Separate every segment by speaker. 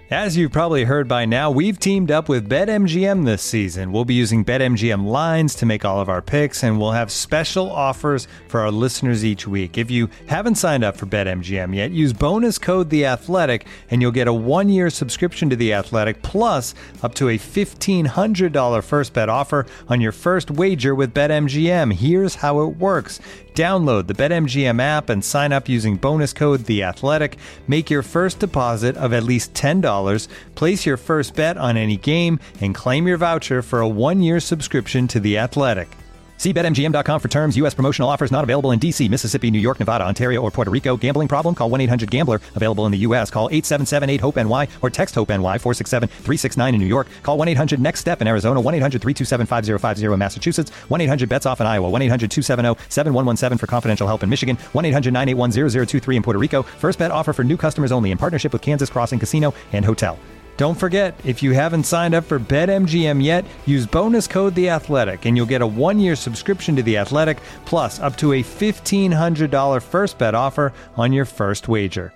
Speaker 1: As you've probably heard by now, we've teamed up with BetMGM this season. We'll be using BetMGM lines to make all of our picks, and we'll have special offers for our listeners each week. If you haven't signed up for BetMGM yet, use bonus code The Athletic, and you'll get a 1-year subscription to The Athletic, plus up to a $1,500 first bet offer on your first wager with BetMGM. Here's how it works. Download the BetMGM app and sign up using bonus code The Athletic. Make your first deposit of at least $10. Place your first bet on any game and claim your voucher for a 1-year subscription to The Athletic. See BetMGM.com for terms. U.S. promotional offers not available in D.C., Mississippi, New York, Nevada, Ontario, or Puerto Rico. Gambling problem? Call 1-800-GAMBLER. Available in the U.S. Call 877-8-HOPE-NY or text HOPE-NY 467-369 in New York. Call 1-800-NEXT-STEP in Arizona. 1-800-327-5050 in Massachusetts. 1-800-BETS-OFF in Iowa. 1-800-270-7117 for confidential help in Michigan. 1-800-981-0023 in Puerto Rico. First bet offer for new customers only in partnership with Kansas Crossing Casino and Hotel. Don't forget, if you haven't signed up for BetMGM yet, use bonus code The Athletic, and you'll get a 1-year subscription to The Athletic, plus up to a $1,500 first bet offer on your first wager.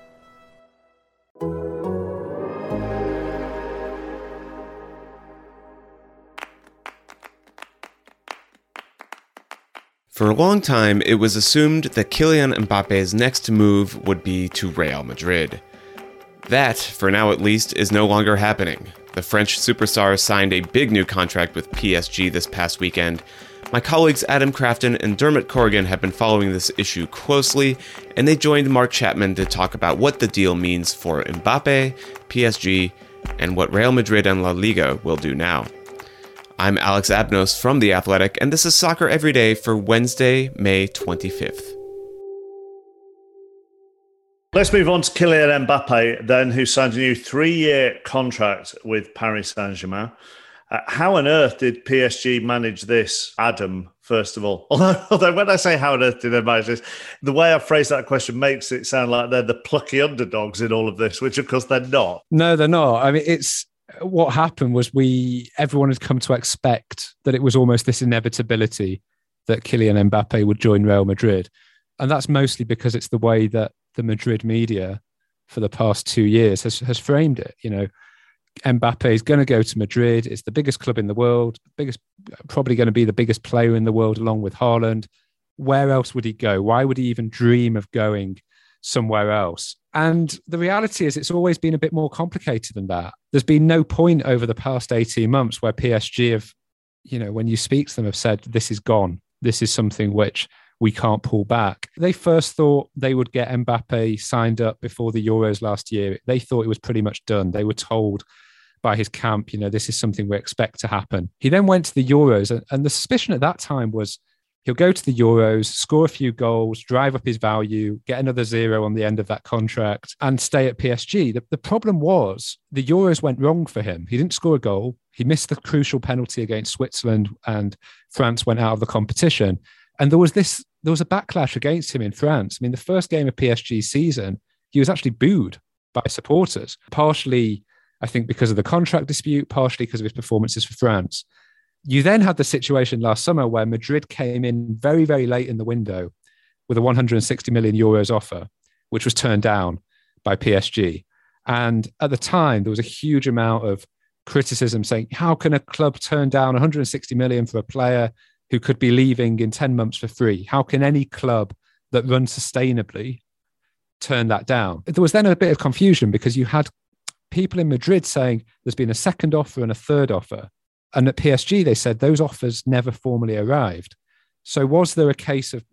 Speaker 2: For a long time, it was assumed that Kylian Mbappe's next move would be to Real Madrid. That, for now at least, is no longer happening. The French superstar signed a big new contract with PSG this past weekend. My colleagues Adam Crafton and Dermot Corrigan have been following this issue closely, and they joined Mark Chapman to talk about what the deal means for Mbappe, PSG, and what Real Madrid and La Liga will do now. I'm Alex Abnos from The Athletic, and this is Soccer Every Day for Wednesday, May 25th.
Speaker 3: Let's move on to Kylian Mbappe then, who signed a new 3-year contract with Paris Saint-Germain. How on earth did PSG manage this, Adam, first of all? Although when I say how on earth did they manage this, the way I phrase that question makes it sound like they're the plucky underdogs in all of this, which of course they're not.
Speaker 4: No, they're not. I mean, it's what happened was everyone had come to expect that it was almost this inevitability that Kylian Mbappe would join Real Madrid. And that's mostly because it's the way that the Madrid media for the past 2 years has framed it. You know, Mbappe is going to go to Madrid. It's the biggest club in the world, probably going to be the biggest player in the world along with Haaland. Where else would he go? Why would he even dream of going somewhere else? And the reality is it's always been a bit more complicated than that. There's been no point over the past 18 months where PSG have, you know, when you speak to them, have said, this is gone. This is something which we can't pull back. They first thought they would get Mbappe signed up before the Euros last year. They thought it was pretty much done. They were told by his camp, you know, this is something we expect to happen. He then went to the Euros, and the suspicion at that time was he'll go to the Euros, score a few goals, drive up his value, get another 0 on the end of that contract, and stay at PSG. The problem was the Euros went wrong for him. He didn't score a goal. He missed the crucial penalty against Switzerland, and France went out of the competition. And there was a backlash against him in France. I mean, the first game of PSG's season, he was actually booed by supporters, partially, I think, because of the contract dispute, partially because of his performances for France. You then had the situation last summer where Madrid came in very, very late in the window with a 160 million euros offer, which was turned down by PSG. And at the time, there was a huge amount of criticism saying, how can a club turn down 160 million for a player who could be leaving in 10 months for free? How can any club that runs sustainably turn that down? There was then a bit of confusion because you had people in Madrid saying there's been a second offer and a third offer. And at PSG, they said those offers never formally arrived. So was there a case of,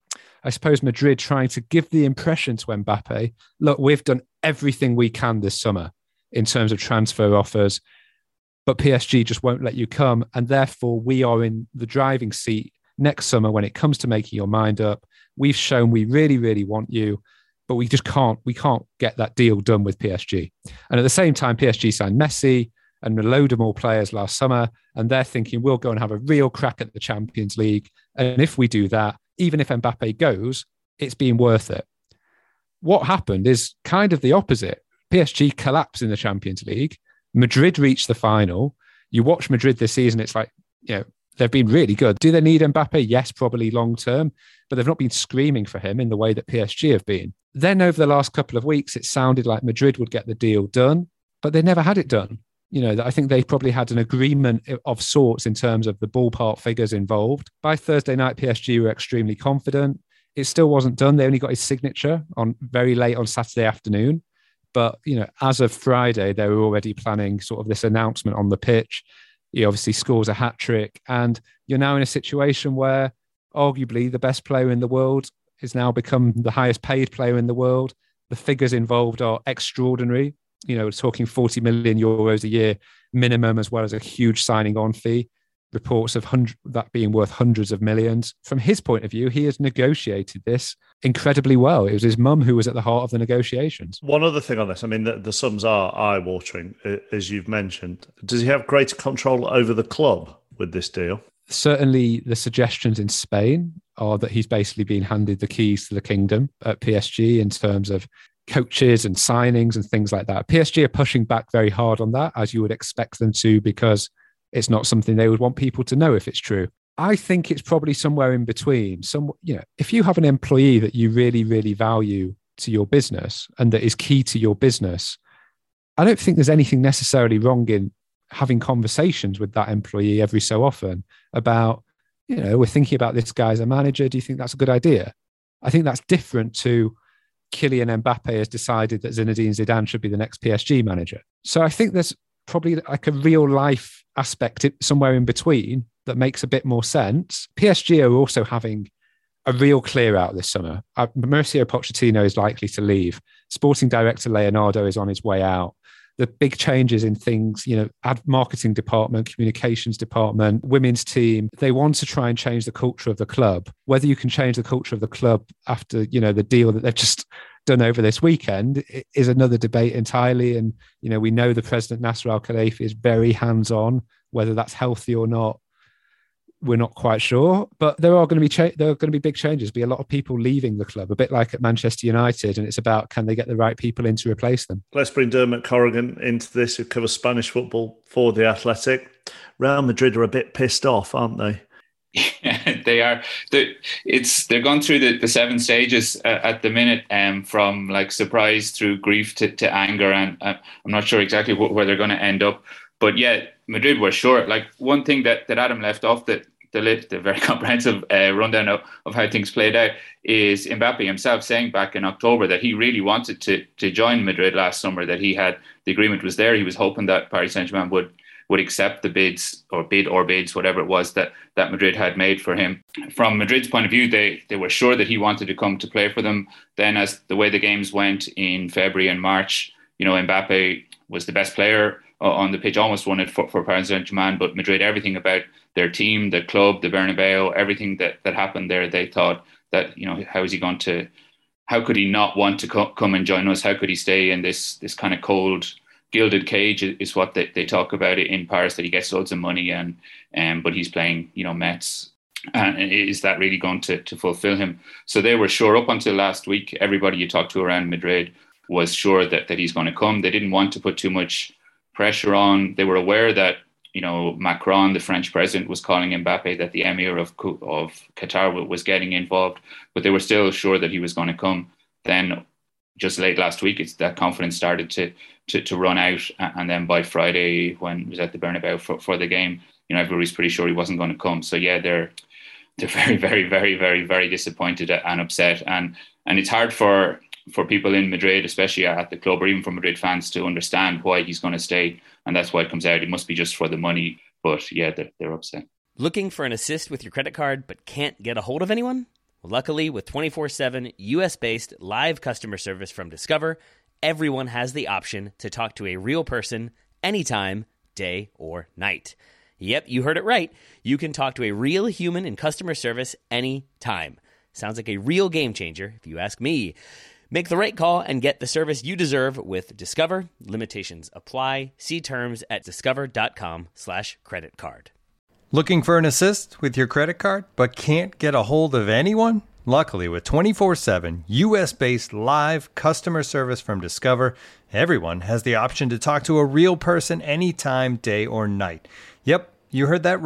Speaker 4: I suppose, Madrid trying to give the impression to Mbappe, look, we've done everything we can this summer in terms of transfer offers, but PSG just won't let you come. And therefore, we are in the driving seat next summer when it comes to making your mind up. We've shown we really, really want you, but we can't get that deal done with PSG. And at the same time, PSG signed Messi and a load of more players last summer, and they're thinking we'll go and have a real crack at the Champions League. And if we do that, even if Mbappe goes, it's been worth it. What happened is kind of the opposite. PSG collapsed in the Champions League. Madrid reached the final. You watch Madrid this season, it's like, you know, they've been really good. Do they need Mbappe? Yes, probably long term, but they've not been screaming for him in the way that PSG have been. Then over the last couple of weeks, it sounded like Madrid would get the deal done. but they never had it done. I think they probably had an agreement of sorts in terms of the ballpark figures involved. By Thursday night, PSG were extremely confident. It still wasn't done. They only got his signature on very late on Saturday afternoon. But, as of Friday, they were already planning sort of this announcement on the pitch. He obviously scores a hat trick. And you're now in a situation where arguably the best player in the world has now become the highest paid player in the world. The figures involved are extraordinary. We're talking 40 million euros a year minimum, as well as a huge signing on fee. Reports of that being worth hundreds of millions. From his point of view, he has negotiated this incredibly well. It was his mum who was at the heart of the negotiations.
Speaker 3: One other thing on this, I mean, the sums are eye-watering, as you've mentioned. Does he have greater control over the club with this deal?
Speaker 4: Certainly the suggestions in Spain are that he's basically been handed the keys to the kingdom at PSG in terms of coaches and signings and things like that. PSG are pushing back very hard on that, as you would expect them to, because it's not something they would want people to know if it's true. I think it's probably somewhere in between. If you have an employee that you really, really value to your business and that is key to your business, I don't think there's anything necessarily wrong in having conversations with that employee every so often about, we're thinking about this guy as a manager. Do you think that's a good idea? I think that's different to Kylian Mbappe has decided that Zinedine Zidane should be the next PSG manager. So I think there's probably like a real life aspect somewhere in between that makes a bit more sense. PSG are also having a real clear out this summer. Mauricio Pochettino is likely to leave. Sporting director Leonardo is on his way out. The big changes in things, marketing department, communications department, women's team, they want to try and change the culture of the club. Whether you can change the culture of the club after, the deal that they've just done over this weekend is another debate entirely. And, we know the president, Nasser Al-Khelaifi, is very hands-on. Whether that's healthy or not, we're not quite sure. But there are going to be big changes. Be a lot of people leaving the club, a bit like at Manchester United. And it's about, can they get the right people in to replace them?
Speaker 3: Let's bring Dermot Corrigan into this, who covers Spanish football for The Athletic. Real Madrid are a bit pissed off, aren't they?
Speaker 5: Yeah, they are. They're gone through the 7 stages at the minute, from like surprise through grief to anger, and I'm not sure exactly where they're going to end up. But yeah, Madrid were short. Like, one thing that Adam left off the very comprehensive rundown of how things played out is Mbappe himself saying back in October that he really wanted to join Madrid last summer, that he had the agreement was there. He was hoping that Paris Saint-Germain would accept the bids, whatever it was that Madrid had made for him. From Madrid's point of view, they were sure that he wanted to come to play for them. Then, as the way the games went in February and March, Mbappe was the best player on the pitch, almost won it for Paris Saint-Germain, but Madrid, everything about their team, the club, the Bernabeu, everything that happened there, they thought that, how could he not want to come and join us? How could he stay in this kind of cold, gilded cage is what they talk about it in Paris, that he gets loads of money but he's playing, Mets. And is that really going to fulfill him? So they were sure up until last week. Everybody you talked to around Madrid was sure that he's going to come. They didn't want to put too much pressure on. They were aware that, Macron, the French president, was calling Mbappe that the emir of Qatar was getting involved, but they were still sure that he was going to come. Then just late last week, that confidence started to run out. And then by Friday, when he was at the Bernabeu for the game, everybody's pretty sure he wasn't going to come. So yeah, they're very, very, very, very, very disappointed and upset. And it's hard for people in Madrid, especially at the club, or even for Madrid fans, to understand why he's going to stay. And that's why it comes out. It must be just for the money. But yeah, they're upset.
Speaker 6: Looking for an assist with your credit card but can't get a hold of anyone? Well, luckily, with 24/7 US-based live customer service from Discover, everyone has the option to talk to a real person anytime, day or night. Yep, you heard it right. You can talk to a real human in customer service anytime. Sounds like a real game changer, if you ask me. Make the right call and get the service you deserve with Discover. Limitations apply. See terms at discover.com/creditcard.
Speaker 1: Looking for an assist with your credit card but can't get a hold of anyone? Luckily, with 24/7 US-based live customer service from Discover, everyone has the option to talk to a real person anytime, day or night. Yep, you heard that right.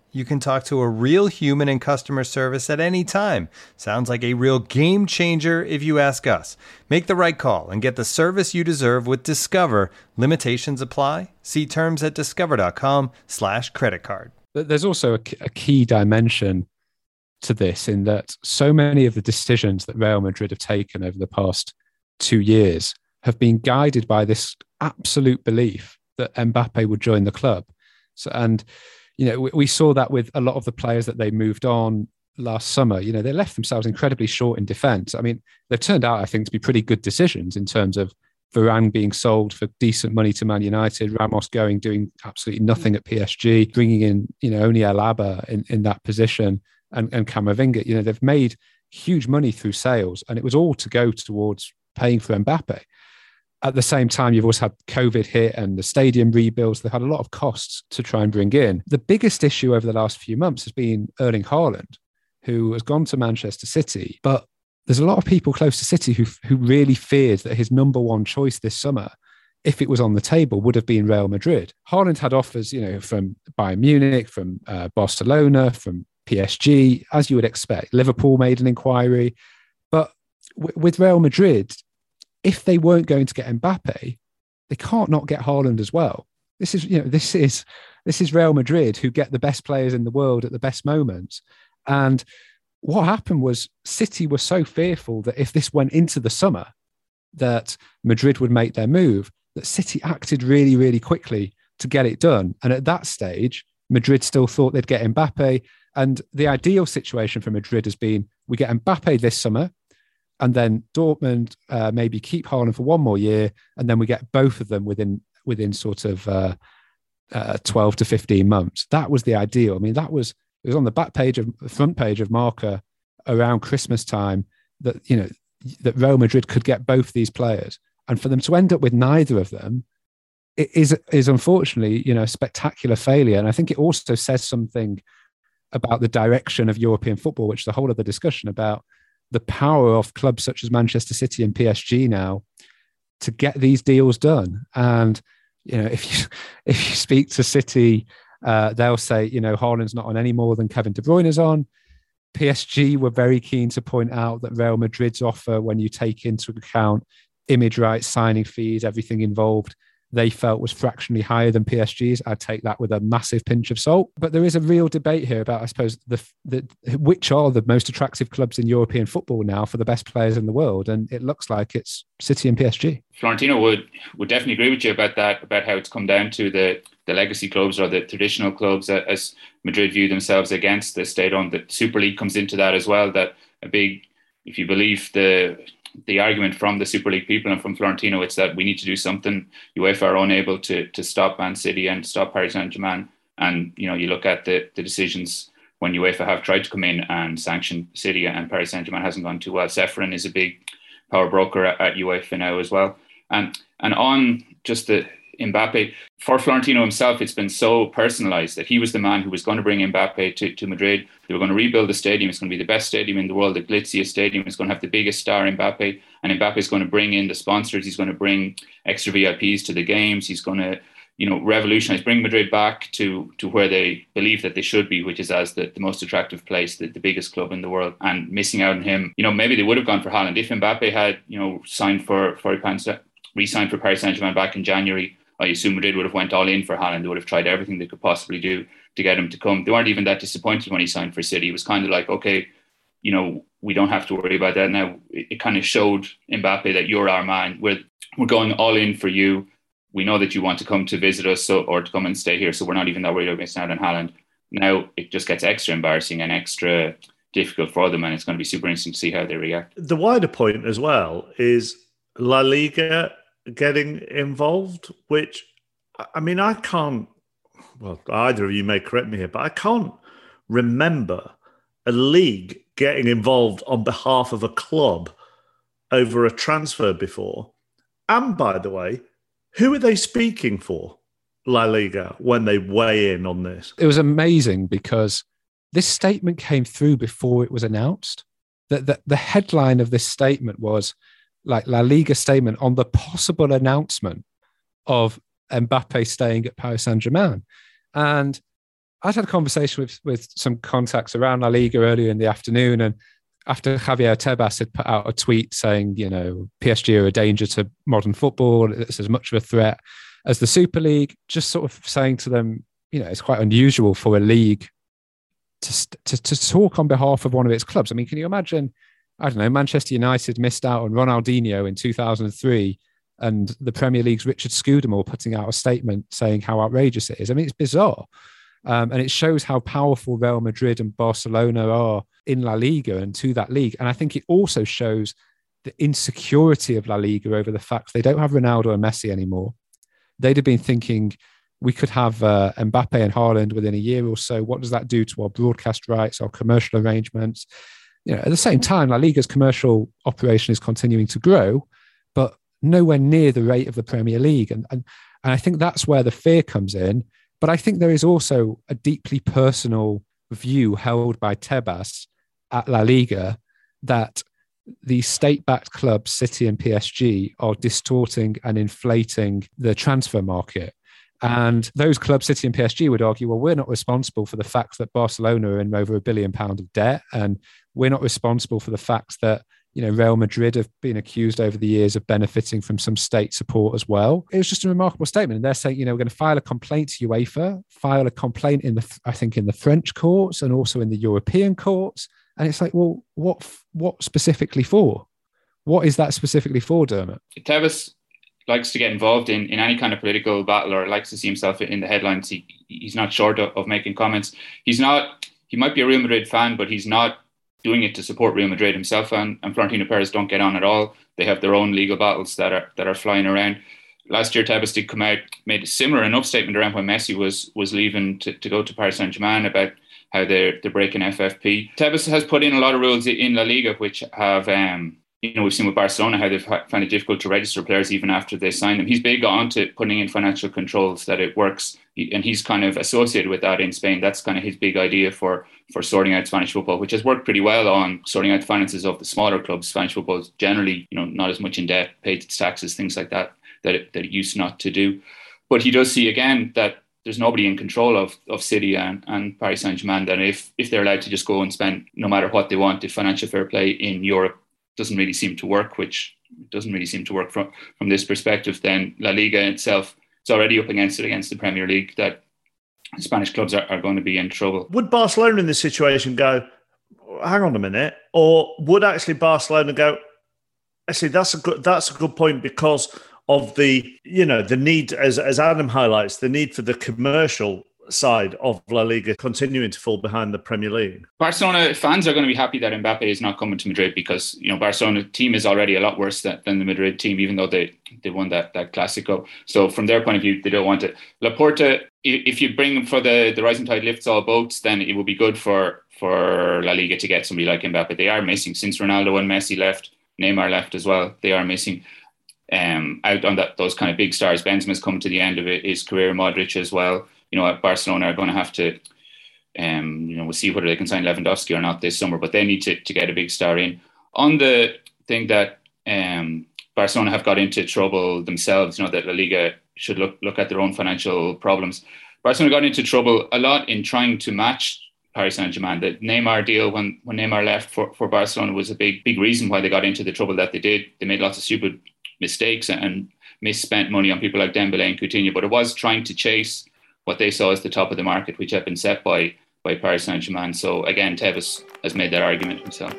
Speaker 1: You can talk to a real human in customer service at any time. Sounds like a real game changer if you ask us. Make the right call and get the service you deserve with Discover. Limitations apply. See terms at discover.com/creditcard.
Speaker 4: There's also a key dimension to this in that so many of the decisions that Real Madrid have taken over the past 2 years have been guided by this absolute belief that Mbappe would join the club. So, and we saw that with a lot of the players that they moved on last summer. They left themselves incredibly short in defence. I mean, they've turned out, I think, to be pretty good decisions in terms of Varane being sold for decent money to Man United, Ramos doing absolutely nothing at PSG, bringing in, only Alaba in that position, and Camavinga. They've made huge money through sales, and it was all to go towards paying for Mbappe. At the same time, you've also had COVID hit and the stadium rebuilds. They've had a lot of costs to try and bring in. The biggest issue over the last few months has been Erling Haaland, who has gone to Manchester City. But there's a lot of people close to City who really feared that his number one choice this summer, if it was on the table, would have been Real Madrid. Haaland had offers, from Bayern Munich, from Barcelona, from PSG, as you would expect. Liverpool made an inquiry. But with Real Madrid, if they weren't going to get Mbappe, they can't not get Haaland as well. This is Real Madrid, who get the best players in the world at the best moments. And what happened was City were so fearful that if this went into the summer, that Madrid would make their move, that City acted really, really quickly to get it done. And at that stage, Madrid still thought they'd get Mbappe. And the ideal situation for Madrid has been, we get Mbappe this summer, and then Dortmund maybe keep Haaland for one more year, and then we get both of them within sort of 12 to 15 months. That was the ideal. I mean, it was on the front page of Marca around Christmas time that that Real Madrid could get both these players, and for them to end up with neither of them is unfortunately a spectacular failure. And I think it also says something about the direction of European football, which is the whole of the discussion about the power of clubs such as Manchester City and PSG now to get these deals done. And, if you speak to City, they'll say, Haaland's not on any more than Kevin De Bruyne is on. PSG were very keen to point out that Real Madrid's offer, when you take into account image rights, signing fees, everything involved, they felt was fractionally higher than PSG's. I'd take that with a massive pinch of salt. But there is a real debate here about, I suppose, which are the most attractive clubs in European football now for the best players in the world. And it looks like it's City and PSG.
Speaker 5: Florentino would definitely agree with you about that, about how it's come down to the legacy clubs or the traditional clubs as Madrid view themselves against the state-owned. The Super League comes into that as well, that if you believe the argument from the Super League people and from Florentino, it's that we need to do something. UEFA are unable to stop Man City and stop Paris Saint-Germain. And, you look at the decisions when UEFA have tried to come in and sanction City, and Paris Saint-Germain hasn't gone too well. Ceferin is a big power broker at UEFA now as well. And on just the Mbappe, for Florentino himself, it's been so personalised that he was the man who was going to bring Mbappe to Madrid. They were going to rebuild the stadium. It's going to be the best stadium in the world, the glitziest stadium. It's going to have the biggest star, Mbappe. And Mbappe is going to bring in the sponsors. He's going to bring extra VIPs to the games. He's going to, revolutionise, bring Madrid back to where they believe that they should be, which is as the most attractive place, the biggest club in the world. And missing out on him, maybe they would have gone for Haaland. If Mbappe had, re-signed for Paris Saint-Germain back in January, I assume Madrid would have went all in for Haaland. They would have tried everything they could possibly do to get him to come. They weren't even that disappointed when he signed for City. It was kind of like, okay, we don't have to worry about that now. It kind of showed Mbappe that you're our man. We're going all in for you. We know that you want to come to visit us or to come and stay here, so we're not even that worried about missing out on Haaland. Now it just gets extra embarrassing and extra difficult for them, and it's going to be super interesting to see how they react.
Speaker 3: The wider point as well is La Liga getting involved, which, I mean, I can't, well, either of you may correct me here, but I can't remember a league getting involved on behalf of a club over a transfer before. And by the way, who are they speaking for, La Liga, when they weigh in on this?
Speaker 4: It was amazing because this statement came through before it was announced. The headline of this statement was like La Liga statement on the possible announcement of Mbappe staying at Paris Saint-Germain. And I'd had a conversation with some contacts around La Liga earlier in the afternoon, and after Javier Tebas had put out a tweet saying, PSG are a danger to modern football, it's as much of a threat as the Super League, just sort of saying to them, it's quite unusual for a league to talk on behalf of one of its clubs. I mean, can you imagine, I don't know, Manchester United missed out on Ronaldinho in 2003 and the Premier League's Richard Scudamore putting out a statement saying how outrageous it is. I mean, it's bizarre. And it shows how powerful Real Madrid and Barcelona are in La Liga and to that league. And I think it also shows the insecurity of La Liga over the fact they don't have Ronaldo and Messi anymore. They'd have been thinking we could have Mbappe and Haaland within a year or so. What does that do to our broadcast rights, our commercial arrangements? At the same time, La Liga's commercial operation is continuing to grow, but nowhere near the rate of the Premier League. And I think that's where the fear comes in. But I think there is also a deeply personal view held by Tebas at La Liga that the state-backed clubs, City and PSG, are distorting and inflating the transfer market. And those clubs, City and PSG, would argue, well, we're not responsible for the fact that Barcelona are in over £1 billion of debt. And we're not responsible for the fact that Real Madrid have been accused over the years of benefiting from some state support as well. It was just a remarkable statement. And they're saying, we're going to file a complaint to UEFA, file a complaint in the French courts and also in the European courts. And it's like, well, what specifically for? What is that specifically for, Dermot?
Speaker 5: Tebas likes to get involved in any kind of political battle, or likes to see himself in the headlines. He's not short of making comments. He might be a Real Madrid fan, but he's not doing it to support Real Madrid. Himself and Florentino Perez don't get on at all. They have their own legal battles that are flying around. Last year, Tebas did come out, made a similar enough statement around when Messi was leaving to go to Paris Saint-Germain about how they're breaking FFP. Tebas has put in a lot of rules in La Liga, which have, we've seen with Barcelona how they've found it difficult to register players even after they sign them. He's big on to putting in financial controls, that it works. And he's kind of associated with that in Spain. That's kind of his big idea for sorting out Spanish football, which has worked pretty well on sorting out the finances of the smaller clubs. Spanish football is generally, not as much in debt, paid its taxes, things like that it used not to do. But he does see again that there's nobody in control of City and Paris Saint-Germain, that if they're allowed to just go and spend no matter what they want, if financial fair play in Europe doesn't really seem to work, which doesn't really seem to work from this perspective, then La Liga itself is already up against the Premier League, that Spanish clubs are going to be in trouble.
Speaker 3: Would Barcelona in this situation go, hang on a minute, or would actually Barcelona go, actually that's a good point, because of the need, as Adam highlights, the need for the commercial side of La Liga continuing to fall behind the Premier League?
Speaker 5: Barcelona fans are going to be happy that Mbappe is not coming to Madrid, because Barcelona team is already a lot worse than the Madrid team, even though they won that Clásico. So from their point of view, they don't want it. Laporta, if you bring him for the rising tide lifts all boats, then it will be good for La Liga to get somebody like Mbappe. They are missing, since Ronaldo and Messi left, Neymar left as well. They are missing out on those kind of big stars. Benzema's come to the end of his career, Modric as well. Barcelona are going to have to, we'll see whether they can sign Lewandowski or not this summer, but they need to get a big star in. On the thing that Barcelona have got into trouble themselves, that La Liga should look at their own financial problems. Barcelona got into trouble a lot in trying to match Paris Saint-Germain. The Neymar deal, when Neymar left for Barcelona, was a big reason why they got into the trouble that they did. They made lots of stupid mistakes and misspent money on people like Dembele and Coutinho, but it was trying to chase what they saw as the top of the market, which had been set by Paris Saint-Germain. So again, Tebas has made that argument himself.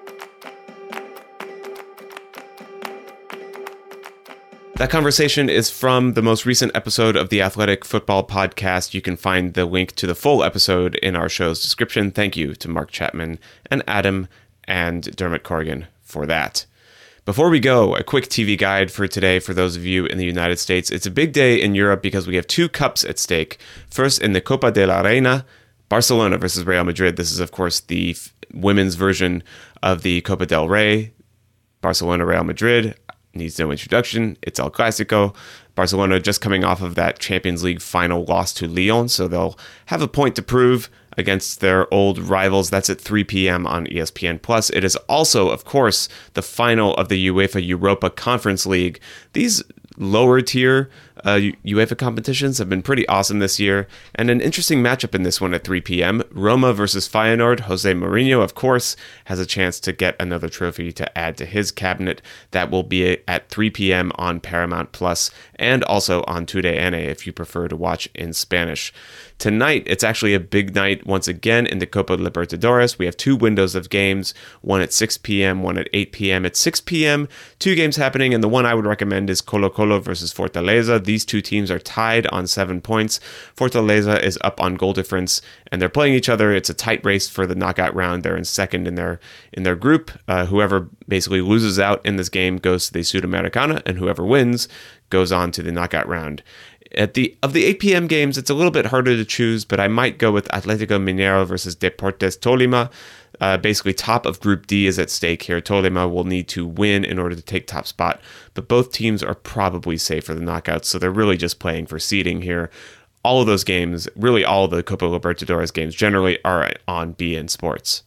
Speaker 2: That conversation is from the most recent episode of the Athletic Football Podcast. You can find the link to the full episode in our show's description. Thank you to Mark Chapman and Adam and Dermot Corrigan for that. Before we go, a quick TV guide for today for those of you in the United States. It's a big day in Europe because we have two cups at stake. First, in the Copa de la Reina, Barcelona versus Real Madrid. This is, of course, the women's version of the Copa del Rey. Barcelona-Real Madrid needs no introduction. It's El Clásico. Barcelona just coming off of that Champions League final loss to Lyon, so they'll have a point to prove against their old rivals. That's at 3 p.m. on ESPN+. It is also, of course, the final of the UEFA Europa Conference League. These lower tier UEFA competitions have been pretty awesome this year, and an interesting matchup in this one at 3 p.m. Roma versus Feyenoord. Jose Mourinho, of course, has a chance to get another trophy to add to his cabinet. That will be at 3 p.m. on Paramount Plus and also on TUDN if you prefer to watch in Spanish. Tonight, it's actually a big night once again in the Copa Libertadores. We have 2 windows of games, one at 6 p.m., one at 8 p.m. At 6 p.m., 2 games happening, and the one I would recommend is Colo-Colo versus Fortaleza. These 2 teams are tied on 7 points. Fortaleza is up on goal difference, and they're playing each other. It's a tight race for the knockout round. They're in second in their group. Whoever basically loses out in this game goes to the Sudamericana, and whoever wins goes on to the knockout round. Of the 8 p.m. games, it's a little bit harder to choose, but I might go with Atlético Mineiro versus Deportes Tolima. Basically, top of Group D is at stake here. Tolima will need to win in order to take top spot, but both teams are probably safe for the knockouts, so they're really just playing for seeding here. All of those games, really all of the Copa Libertadores games generally are on beIN Sports.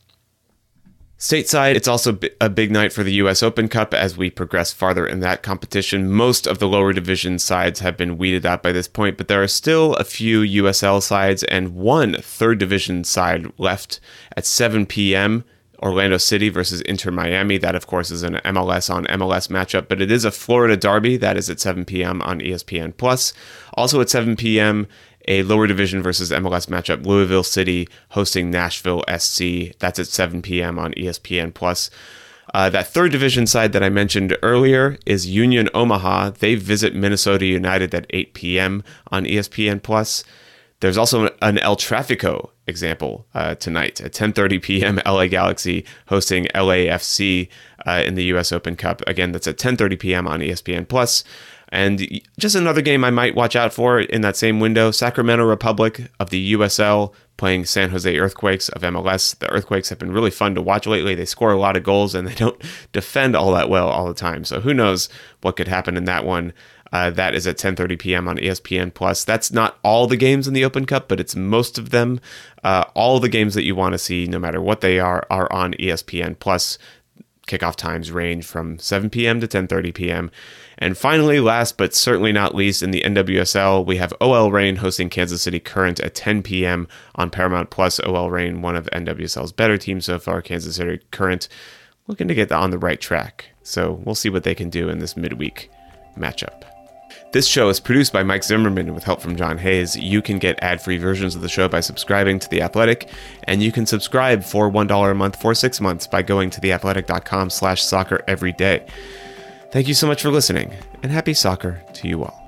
Speaker 2: Stateside, it's also a big night for the U.S. Open Cup as we progress farther in that competition. Most of the lower division sides have been weeded out by this point, but there are still a few USL sides and one third division side left at 7 p.m. Orlando City versus Inter Miami. That, of course, is an MLS on MLS matchup, but it is a Florida derby. That is at 7 p.m. on ESPN+. Also at 7 p.m., a lower division versus MLS matchup, Louisville City hosting Nashville SC. That's at 7 p.m. on ESPN+. That third division side that I mentioned earlier is Union Omaha. They visit Minnesota United at 8 p.m. on ESPN+. There's also an El Tráfico example tonight at 10:30 p.m. LA Galaxy hosting LAFC in the U.S. Open Cup. Again, that's at 10:30 p.m. on ESPN+. And just another game I might watch out for in that same window, Sacramento Republic of the USL playing San Jose Earthquakes of MLS. The Earthquakes have been really fun to watch lately. They score a lot of goals and they don't defend all that well all the time. So who knows what could happen in that one. That is at 10:30 p.m. on ESPN+. That's not all the games in the Open Cup, but it's most of them. All the games that you want to see, no matter what they are on ESPN+. Kickoff times range from 7 p.m. to 10:30 p.m. And finally, last but certainly not least, in the NWSL, we have OL Reign hosting Kansas City Current at 10 p.m. on Paramount+. OL Reign, one of NWSL's better teams so far. Kansas City Current looking to get on the right track. So we'll see what they can do in this midweek matchup. This show is produced by Mike Zimmerman with help from John Hayes. You can get ad-free versions of the show by subscribing to The Athletic, and you can subscribe for $1 a month for 6 months by going to theathletic.com/soccer every day. Thank you so much for listening, and happy soccer to you all.